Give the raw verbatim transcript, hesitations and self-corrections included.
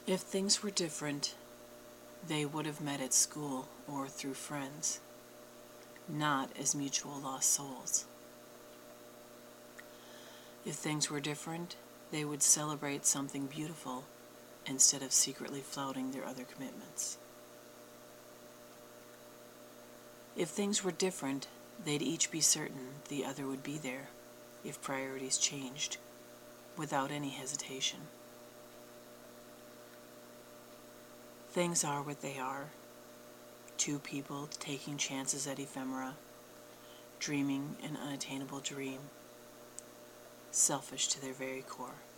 If things were different, they would have met at school or through friends, not as mutual lost souls. If things were different, they would celebrate something beautiful instead of secretly flouting their other commitments. If things were different, they'd each be certain the other would be there if priorities changed, without any hesitation. Things are what they are. Two people taking chances at ephemera, dreaming an unattainable dream, selfish to their very core.